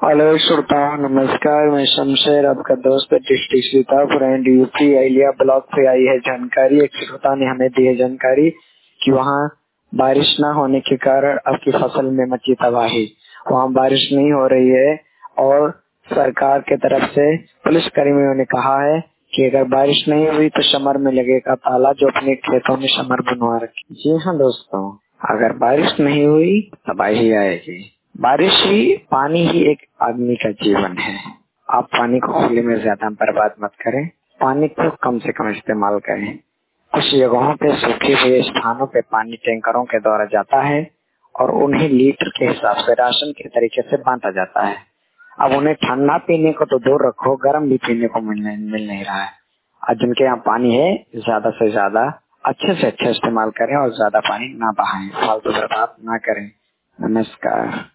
Hello श्रोताओं, नमस्कार। मैं शमशेर, आपका दोस्त district Sitapur and UP Aliya block से आई है जानकारी। एक श्रोता ने हमें दी है जानकारी कि वहाँ बारिश न होने के कारण आपकी फसल में मची तबाही। वहाँ बारिश नहीं हो रही है और सरकार के तरफ से पुलिस कर्मियों ने कहा है कि अगर बारिश नहीं हुई तो समर में लगेगा ताला, जो अपने खेतों में समर बनवा रखे। जी हाँ दोस्तों, अगर बारिश नहीं हुई तबाही आएगी। बारिश ही, पानी ही एक आदमी का जीवन है। आप पानी को खुले में ज्यादा बर्बाद मत करें, पानी को कम से कम इस्तेमाल करें। कुछ जगहों पे सूखे हुए स्थानों पे पानी टैंकरों के द्वारा जाता है और उन्हें लीटर के हिसाब से राशन के तरीके से बांटा जाता है। अब उन्हें ठंडा पीने को तो दूर रखो, गर्म भी पीने को मिल नहीं रहा है। आज जिनके यहाँ पानी है, ज्यादा से ज्यादा अच्छे से अच्छा इस्तेमाल करें और ज्यादा पानी ना बहाएं, फालतू बर्बाद ना करें। नमस्कार।